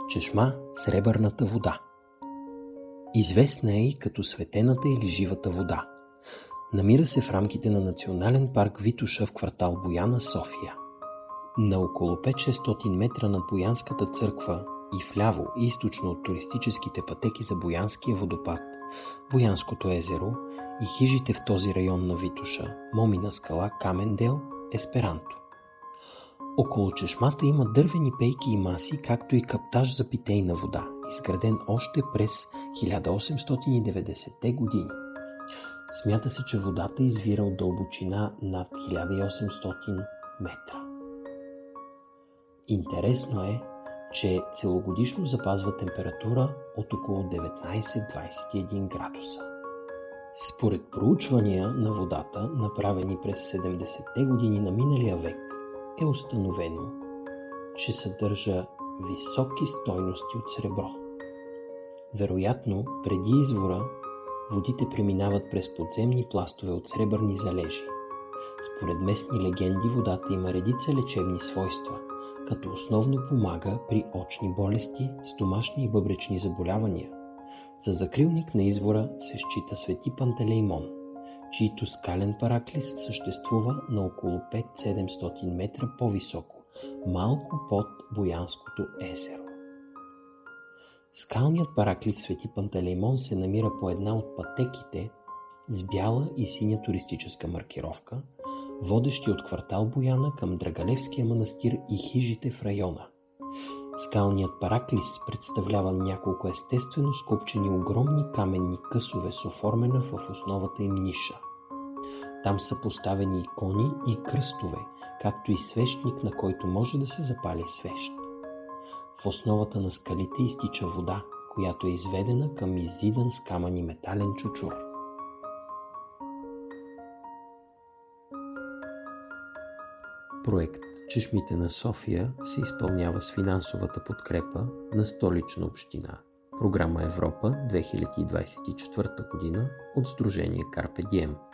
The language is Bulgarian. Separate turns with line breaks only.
Чешма Сребърната вода. Известна е и като светената или живата вода. Намира се в рамките на Национален парк Витоша в квартал Бояна, София. На около 5-600 метра над Боянската църква и вляво и източно от туристическите пътеки за Боянския водопад, Боянското езеро и хижите в този район на Витоша, Момина скала, Камен дел, Есперанто. Около чешмата има дървени пейки и маси, както и каптаж за питейна вода, изграден още през 1890-те години. Смята се, че водата извира от дълбочина над 1800 метра. Интересно е, че целогодишно запазва температура от около 19-21 градуса. Според проучвания на водата, направени през 70-те години на миналия век, е установено, че съдържа високи стойности от сребро. Вероятно, преди извора, водите преминават през подземни пластове от сребърни залежи. Според местни легенди, водата има редица лечебни свойства, като основно помага при очни болести, стомашни и бъбречни заболявания. За закрилник на извора се счита Свети Пантелеймон, чийто скален параклис съществува на около 5-700 метра по-високо, малко под Боянското езеро. Скалният параклис Свети Пантелеймон се намира по една от пътеките с бяла и синя туристическа маркировка, водещи от квартал Бояна към Драгалевския манастир и хижите в района. Скалният параклис представлява няколко естествено скопчени огромни каменни късове с оформена в основата им ниша. Там са поставени икони и кръстове, както и свещник, на който може да се запали свещ. В основата на скалите изтича вода, която е изведена към иззидан с камън и метален чучур. Проект Чешмите на София се изпълнява с финансовата подкрепа на Столична община. Програма Европа 2024 година от Сдружение Карпе Дием.